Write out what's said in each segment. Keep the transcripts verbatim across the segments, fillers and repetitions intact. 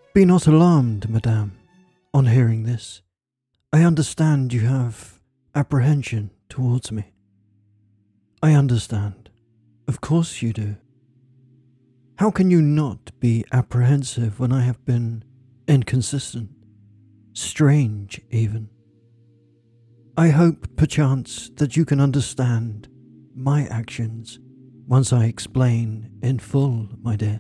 Be not alarmed, madame, on hearing this. I understand you have apprehension towards me. I understand. Of course you do. How can you not be apprehensive when I have been inconsistent, strange even? I hope, perchance, that you can understand my actions once I explain in full, my dear.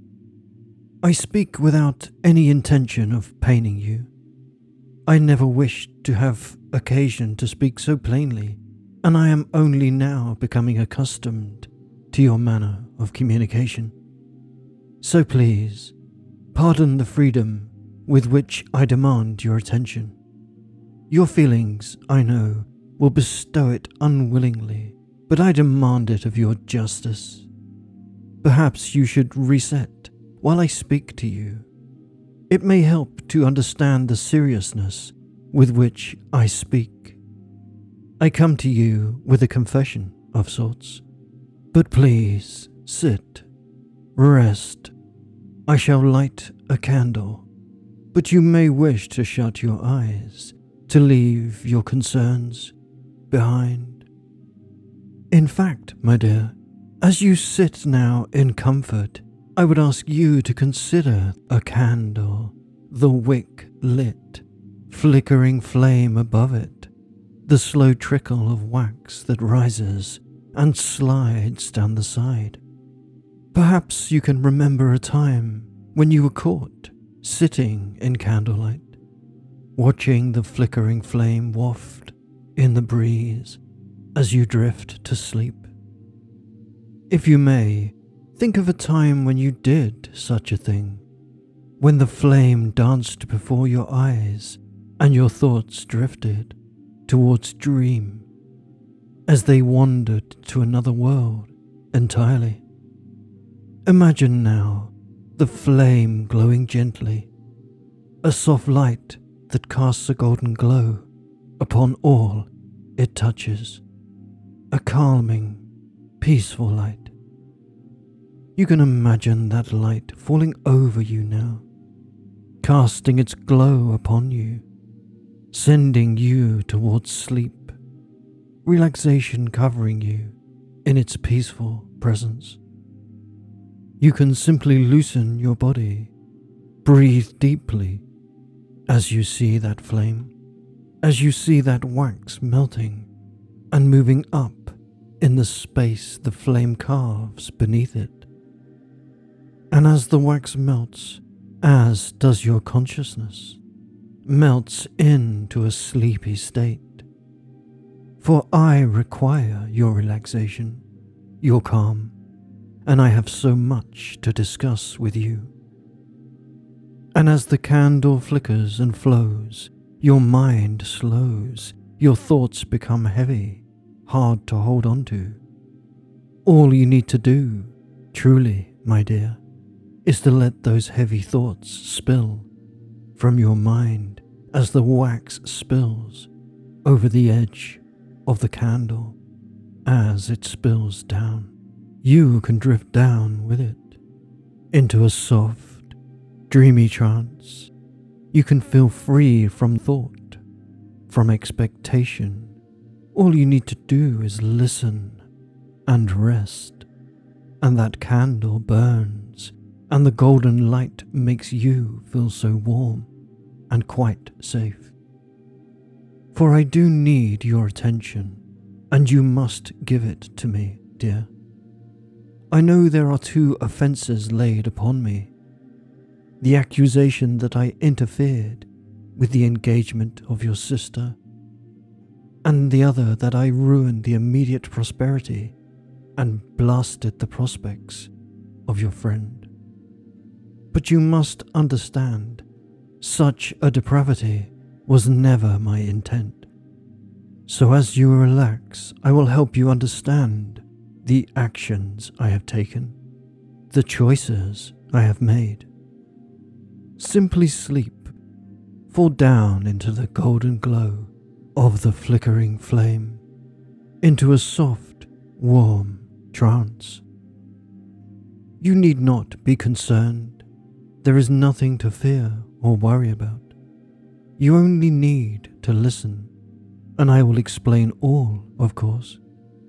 I speak without any intention of paining you. I never wished to have occasion to speak so plainly, and I am only now becoming accustomed to your manner of communication. So please, pardon the freedom with which I demand your attention. Your feelings, I know, will bestow it unwillingly, but I demand it of your justice. Perhaps you should reset while I speak to you. It may help to understand the seriousness with which I speak. I come to you with a confession of sorts. But please, sit, rest. I shall light a candle, but you may wish to shut your eyes, to leave your concerns behind. In fact, my dear, as you sit now in comfort, I would ask you to consider a candle, the wick lit, flickering flame above it, the slow trickle of wax that rises and slides down the side. Perhaps you can remember a time when you were caught sitting in candlelight, watching the flickering flame waft in the breeze as you drift to sleep. If you may, think of a time when you did such a thing, when the flame danced before your eyes and your thoughts drifted towards dream as they wandered to another world entirely. Imagine now the flame glowing gently, a soft light that casts a golden glow upon all it touches, a calming, peaceful light. You can imagine that light falling over you now, casting its glow upon you, sending you towards sleep, relaxation covering you in its peaceful presence. You can simply loosen your body, breathe deeply as you see that flame, as you see that wax melting and moving up in the space the flame carves beneath it. And as the wax melts, as does your consciousness, melts into a sleepy state. For I require your relaxation, your calm, and I have so much to discuss with you. And as the candle flickers and flows, your mind slows, your thoughts become heavy, hard to hold on to. All you need to do, truly, my dear, is to let those heavy thoughts spill from your mind as the wax spills over the edge of the candle. As it spills down, you can drift down with it into a soft, dreamy trance. You can feel free from thought, from expectation. All you need to do is listen and rest, and that candle burns, and the golden light makes you feel so warm and quite safe. For I do need your attention, and you must give it to me, dear. I know there are two offences laid upon me: the accusation that I interfered with the engagement of your sister, and the other that I ruined the immediate prosperity and blasted the prospects of your friend. But you must understand, such a depravity was never my intent. So as you relax, I will help you understand the actions I have taken, the choices I have made. Simply sleep, fall down into the golden glow of the flickering flame, into a soft, warm trance. You need not be concerned. There is nothing to fear or worry about. You only need to listen, and I will explain all, of course.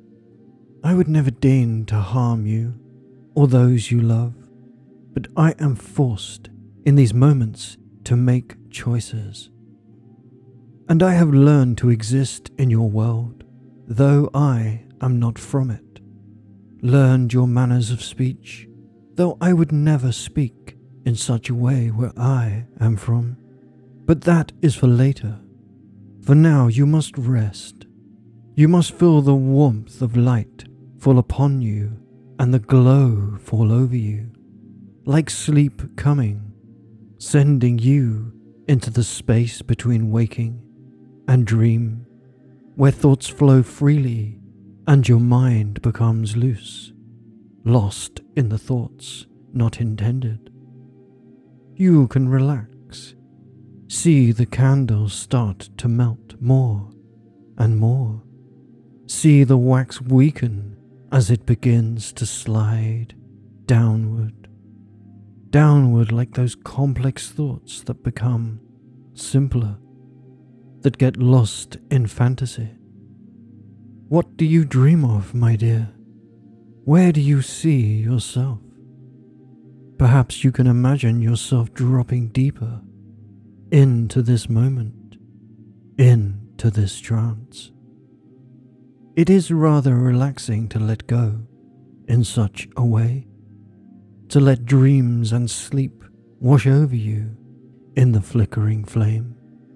I would never deign to harm you or those you love, but I am forced in these moments to make choices. And I have learned to exist in your world, though I am not from it. Learned your manners of speech, though I would never speak in such a way where I am from. But that is for later. For now you must rest. You must feel the warmth of light fall upon you and the glow fall over you, like sleep coming, sending you into the space between waking and dream, where thoughts flow freely and your mind becomes loose, lost in the thoughts not intended. You can relax, see the candles start to melt more and more, see the wax weaken as it begins to slide downward, downward like those complex thoughts that become simpler, that get lost in fantasy. What do you dream of, my dear? Where do you see yourself? Perhaps you can imagine yourself dropping deeper into this moment, into this trance. It is rather relaxing to let go in such a way, to let dreams and sleep wash over you in the flickering flame.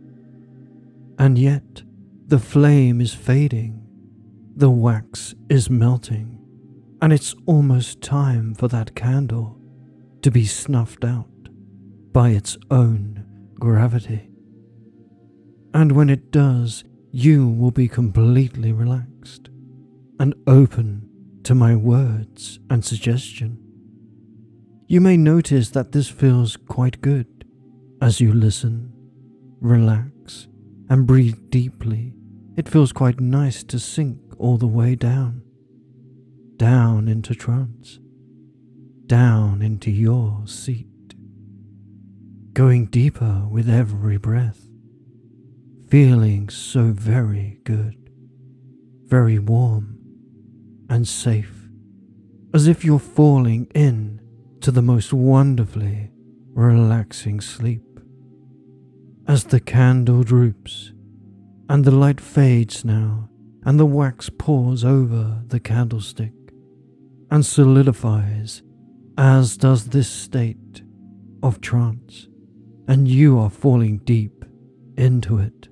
And yet, the flame is fading, the wax is melting, and it's almost time for that candle to be snuffed out by its own gravity. And when it does, you will be completely relaxed and open to my words and suggestion. You may notice that this feels quite good as you listen, relax, and breathe deeply. It feels quite nice to sink all the way down, down into trance, down into your seat, going deeper with every breath, feeling so very good, very warm and safe, as if you're falling in to the most wonderfully relaxing sleep. As the candle droops and the light fades now, and the wax pours over the candlestick and solidifies, as does this state of trance, and you are falling deep into it,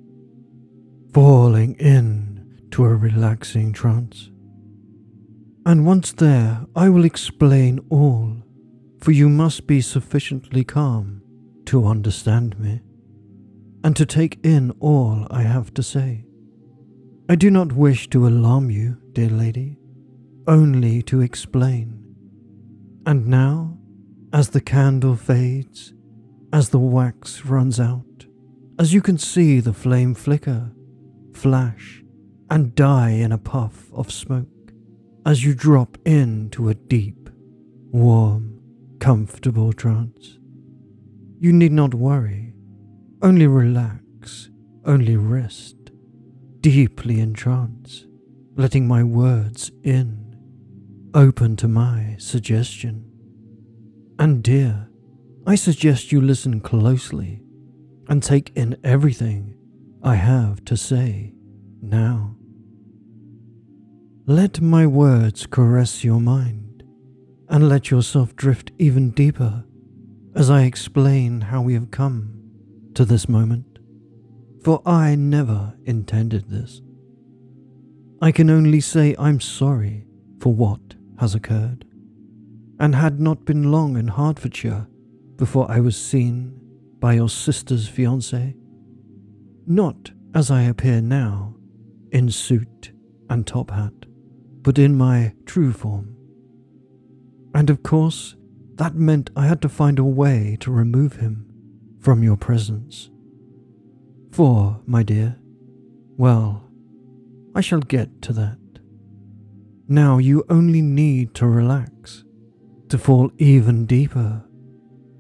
falling in to a relaxing trance. And once there, I will explain all, for you must be sufficiently calm to understand me, and to take in all I have to say. I do not wish to alarm you, dear lady, only to explain. And now, as the candle fades, as the wax runs out, as you can see the flame flicker, flash, and die in a puff of smoke, as you drop into a deep, warm, comfortable trance. You need not worry, only relax, only rest, deeply in trance, letting my words in, open to my suggestion. And dear, I suggest you listen closely and take in everything I have to say now. Let my words caress your mind and let yourself drift even deeper as I explain how we have come to this moment, for I never intended this. I can only say I'm sorry for what has occurred, and had not been long in Hertfordshire before I was seen by your sister's fiancé, not as I appear now, in suit and top hat, but in my true form. And of course, that meant I had to find a way to remove him from your presence. For, my dear, well, I shall get to that. Now you only need to relax, to fall even deeper,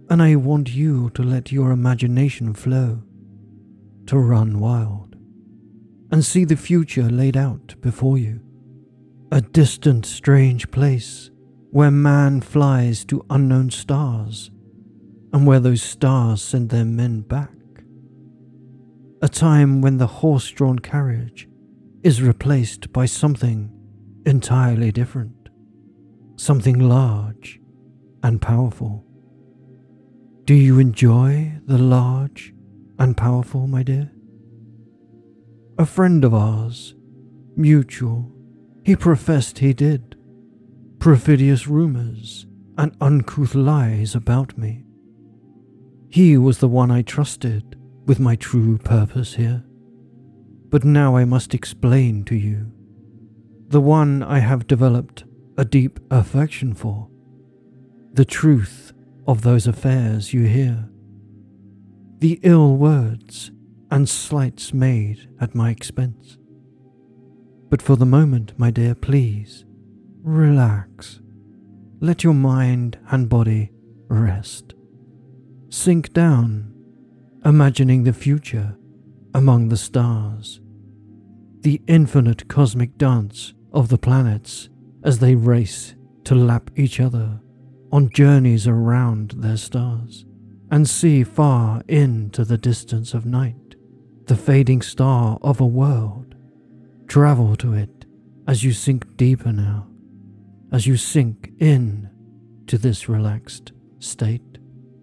and I want you to let your imagination flow, to run wild, and see the future laid out before you. A distant, strange place where man flies to unknown stars, and where those stars send their men back. A time when the horse-drawn carriage is replaced by something entirely different, something large and powerful. Do you enjoy the large and powerful, my dear? A friend of ours, mutual, he professed he did, perfidious rumours and uncouth lies about me. He was the one I trusted with my true purpose here. But now I must explain to you, the one I have developed a deep affection for, the truth of those affairs you hear, the ill words and slights made at my expense. But for the moment, my dear, please, relax. Let your mind and body rest. Sink down, imagining the future among the stars, the infinite cosmic dance of the planets as they race to lap each other on journeys around their stars, and see far into the distance of night the fading star of a world. Travel to it as you sink deeper now, as you sink in to this relaxed state.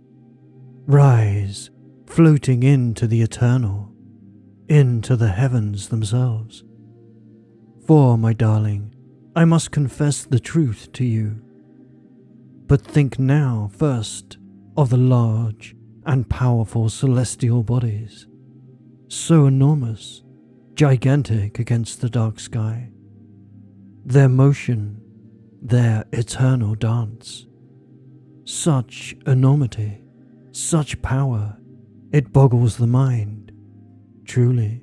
Rise, floating into the eternal, into the heavens themselves. For, my darling, I must confess the truth to you. But think now first of the large and powerful celestial bodies, so enormous, gigantic against the dark sky. Their motion, their eternal dance. Such enormity, such power, it boggles the mind, truly.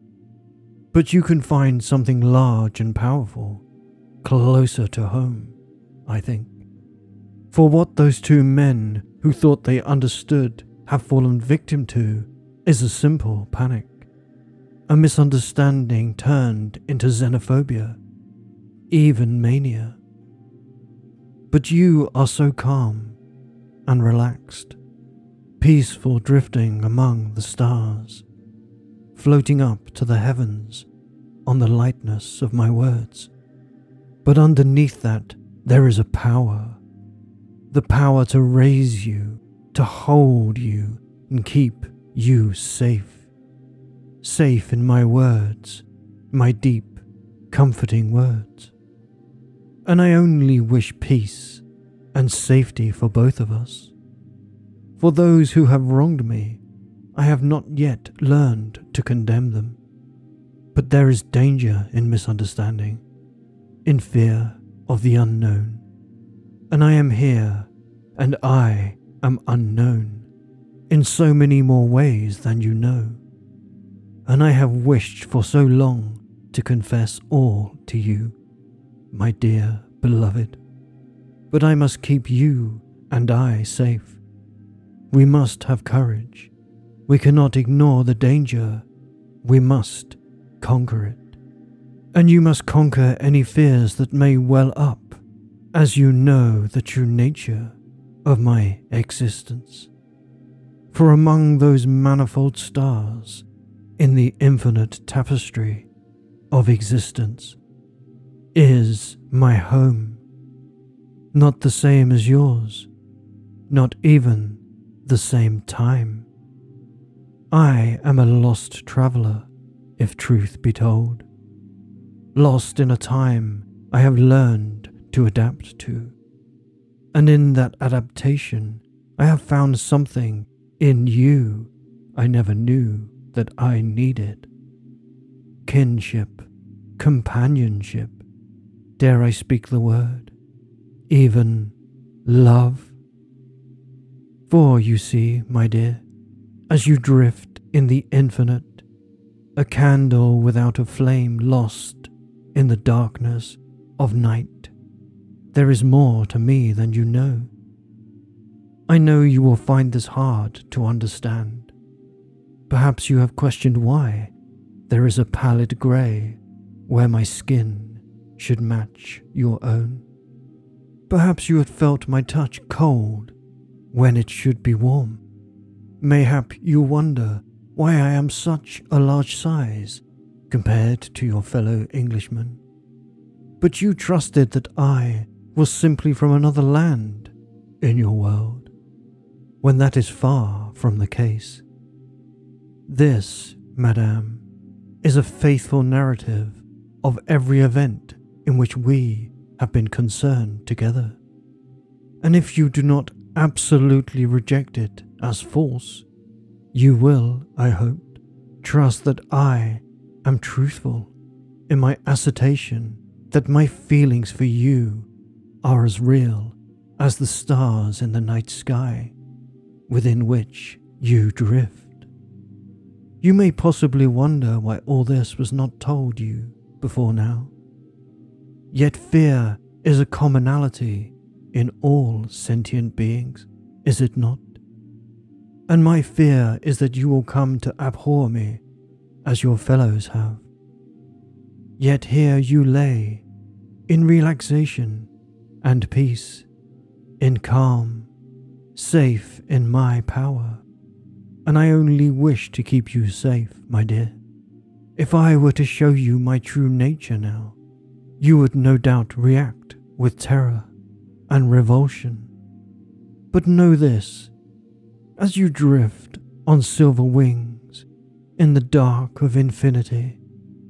But you can find something large and powerful closer to home, I think. For what those two men who thought they understood have fallen victim to is a simple panic, a misunderstanding turned into xenophobia, even mania. But you are so calm and relaxed, peaceful, drifting among the stars, floating up to the heavens on the lightness of my words. But underneath that there is a power, the power to raise you, to hold you and keep you safe. Safe in my words, my deep, comforting words. And I only wish peace and safety for both of us. For those who have wronged me, I have not yet learned to condemn them. But there is danger in misunderstanding, in fear of the unknown. And I am here, and I am unknown, in so many more ways than you know. And I have wished for so long to confess all to you, my dear beloved. But I must keep you and I safe. We must have courage. We cannot ignore the danger. We must conquer it. And you must conquer any fears that may well up, as you know the true nature of my existence. For among those manifold stars in the infinite tapestry of existence is my home, not the same as yours, not even the same time. I am a lost traveller, if truth be told, lost in a time I have learned to adapt to, and in that adaptation I have found something in you I never knew that I needed. Kinship, companionship, dare I speak the word, even love? For you see, my dear, as you drift in the infinite, a candle without a flame lost in the darkness of night, there is more to me than you know. I know you will find this hard to understand. Perhaps you have questioned why there is a pallid grey where my skin should match your own. Perhaps you have felt my touch cold when it should be warm. Mayhap you wonder why I am such a large size compared to your fellow Englishmen. But you trusted that I was simply from another land in your world, when that is far from the case. This, madame, is a faithful narrative of every event in which we have been concerned together. And if you do not absolutely reject it as false, you will, I hope, trust that I am truthful in my assertion that my feelings for you are as real as the stars in the night sky within which you drift. You may possibly wonder why all this was not told you before now. Yet fear is a commonality in all sentient beings, is it not? And my fear is that you will come to abhor me as your fellows have. Yet here you lay, in relaxation and peace, in calm, safe in my power, and I only wish to keep you safe, my dear. If I were to show you my true nature now, you would no doubt react with terror and revulsion. But know this, as you drift on silver wings in the dark of infinity,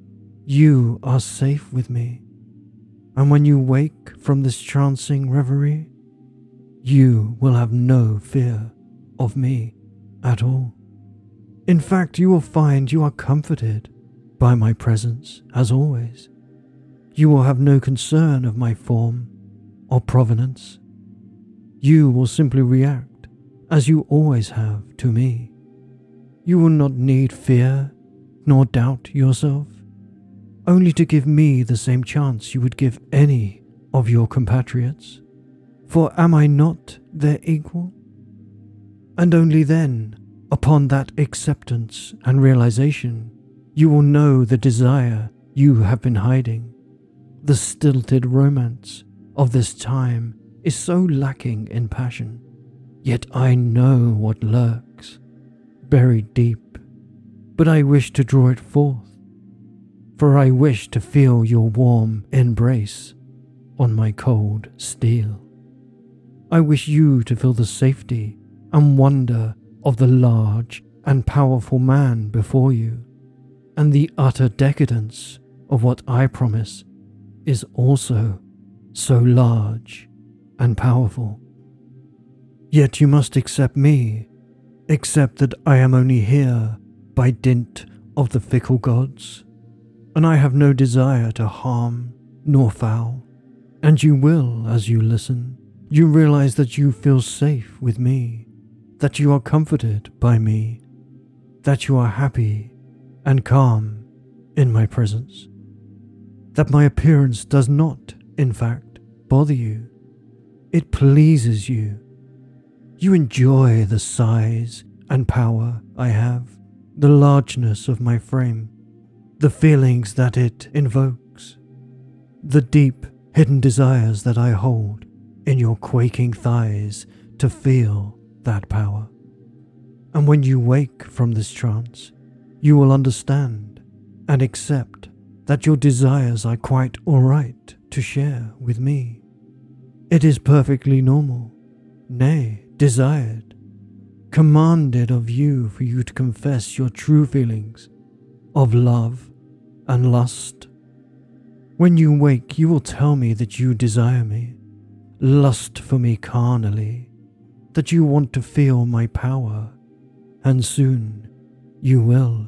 you are safe with me, and when you wake from this trancing reverie, you will have no fear of me at all. In fact, you will find you are comforted by my presence as always. You will have no concern of my form or provenance. You will simply react as you always have to me. You will not need fear nor doubt yourself, only to give me the same chance you would give any of your compatriots. For am I not their equal? And only then, upon that acceptance and realization, you will know the desire you have been hiding. The stilted romance of this time is so lacking in passion, yet I know what lurks, buried deep, but I wish to draw it forth, for I wish to feel your warm embrace on my cold steel. I wish you to feel the safety and wonder of the large and powerful man before you, and the utter decadence of what I promise is also so large and powerful. Yet you must accept me, accept that I am only here by dint of the fickle gods, and I have no desire to harm nor foul, and you will, as you listen, you realize that you feel safe with me, that you are comforted by me, that you are happy and calm in my presence, that my appearance does not, in fact, bother you. It pleases you. You enjoy the size and power I have, the largeness of my frame, the feelings that it invokes, the deep hidden desires that I hold in your quaking thighs to feel that power. And when you wake from this trance, you will understand and accept that your desires are quite all right to share with me. It is perfectly normal, nay, desired, commanded of you for you to confess your true feelings of love and lust. When you wake, you will tell me that you desire me, lust for me carnally, that you want to feel my power, and soon you will.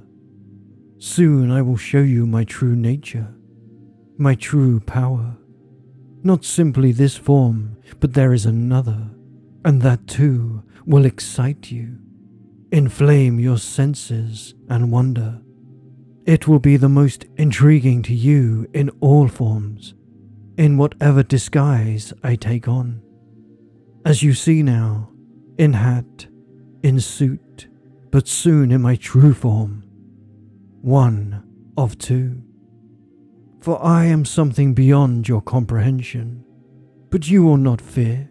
Soon I will show you my true nature, my true power. Not simply this form, but there is another, and that too will excite you, inflame your senses and wonder. It will be the most intriguing to you in all forms, in whatever disguise I take on. As you see now, in hat, in suit, but soon in my true form, one of two. For I am something beyond your comprehension, but you will not fear.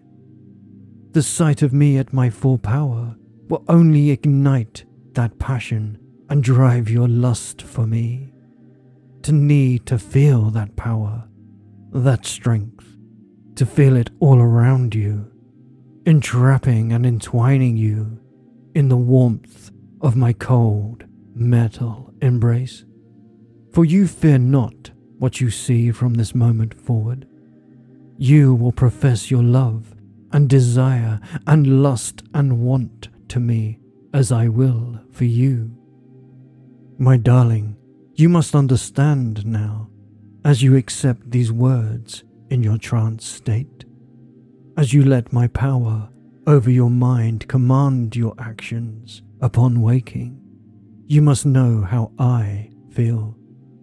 The sight of me at my full power will only ignite that passion and drive your lust for me, to need to feel that power, that strength, to feel it all around you, entrapping and entwining you in the warmth of my cold metal embrace. For you fear not what you see from this moment forward. You will profess your love and desire and lust and want to me as I will for you. My darling, you must understand now, as you accept these words in your trance state, as you let my power over your mind command your actions upon waking, you must know how I feel.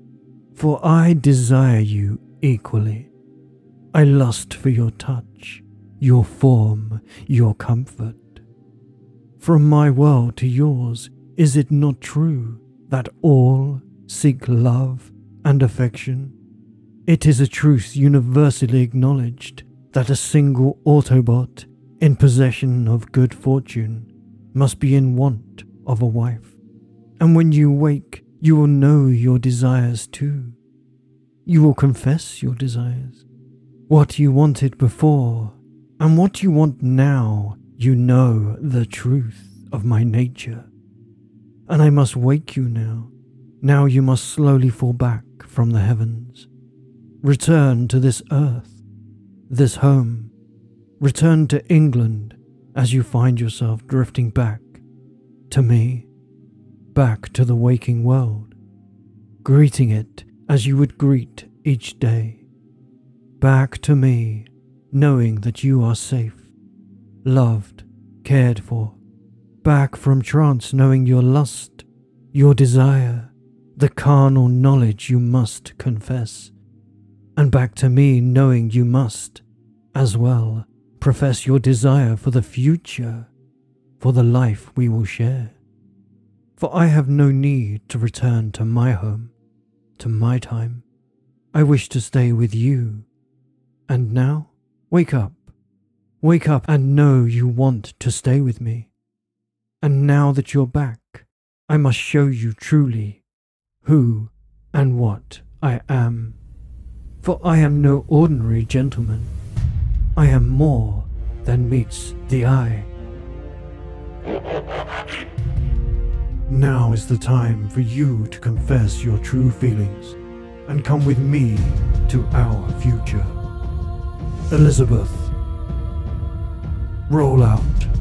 For I desire you equally. I lust for your touch, your form, your comfort. From my world to yours, is it not true that all seek love and affection? It is a truth universally acknowledged that a single Autobot in possession of good fortune must be in want of a wife. And when you wake, you will know your desires too. You will confess your desires. What you wanted before and what you want now, you know the truth of my nature. And I must wake you now. Now you must slowly fall back from the heavens. Return to this earth, this home. Return to England as you find yourself drifting back to me, back to the waking world, greeting it as you would greet each day. Back to me, knowing that you are safe, loved, cared for. Back from trance, knowing your lust, your desire, the carnal knowledge you must confess. And back to me, knowing you must, as well, profess your desire for the future, for the life we will share. For I have no need to return to my home, to my time. I wish to stay with you. And now, wake up. Wake up and know you want to stay with me. And now that you're back, I must show you truly who and what I am. For I am no ordinary gentleman. I am more than meets the eye. Now is the time for you to confess your true feelings and come with me to our future. Elizabeth, roll out.